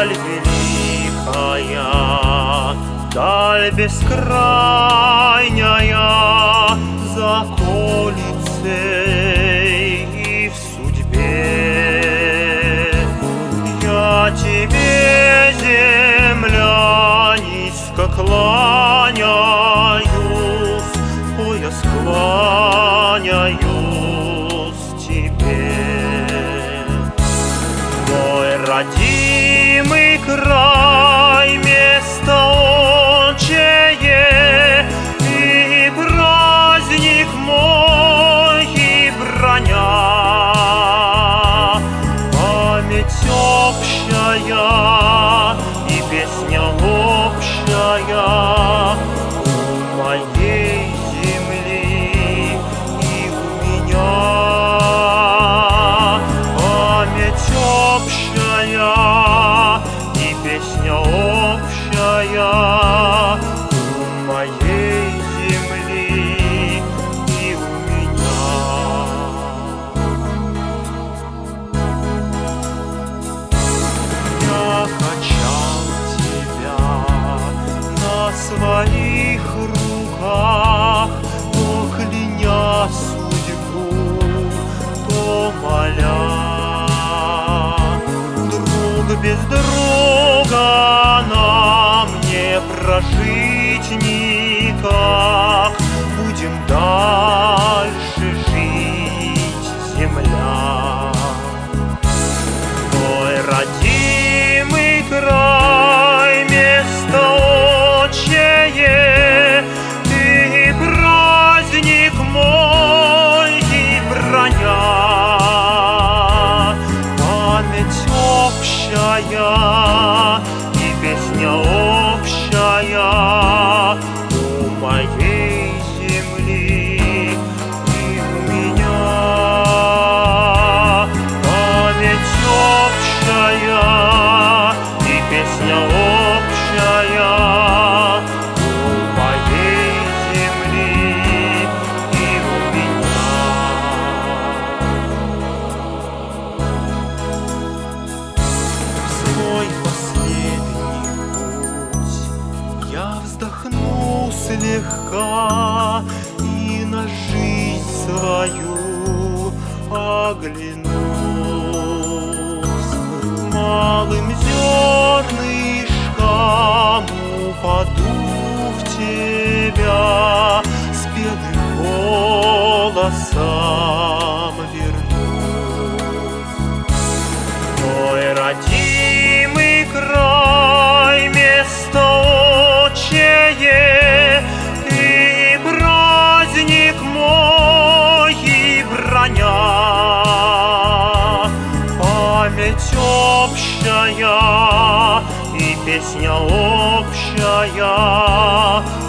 Даль великая, даль бескрайняя, за околицей и в судьбе. Я тебе, земля, низко кланяюсь, пояс кланяюсь тебе. Мой родимый край, место отчее, и праздник мой, и броня, память общая и песня общая у моей земли и у меня. Память общая и песня общая у моей земли и у меня. Я качал тебя на своих руках, то кляня судьбу, то моля. Друг без друга нам не прожить никак, будем дальше жить, земля. Мой родимый край, место отчее, ты праздник мой и броня, память общая и песня общая у моей земли и у меня. Память общая и песня общая у моей земли и у меня. Свой последний путь я вздохну слегка и на жизнь свою оглянусь. Малым зернышком упаду в тебя, с белым голосом вернусь. Мой родимый край, место отчее, и праздник мой, и броня, память общая и песня общая